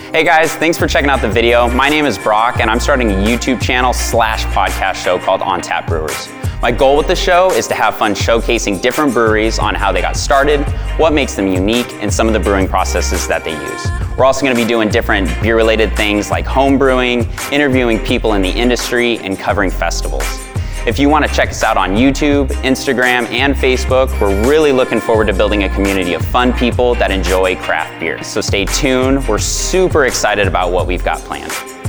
Hey guys, thanks for checking out the video. My name is Brock and I'm starting a YouTube channel / podcast show called On Tap Brewers. My goal with the show is to have fun showcasing different breweries on how they got started, what makes them unique, and some of the brewing processes that they use. We're also going to be doing different beer-related things like home brewing, interviewing people in the industry, and covering festivals. If you want to check us out on YouTube, Instagram, and Facebook, we're really looking forward to building a community of fun people that enjoy craft beer. So stay tuned. We're super excited about what we've got planned.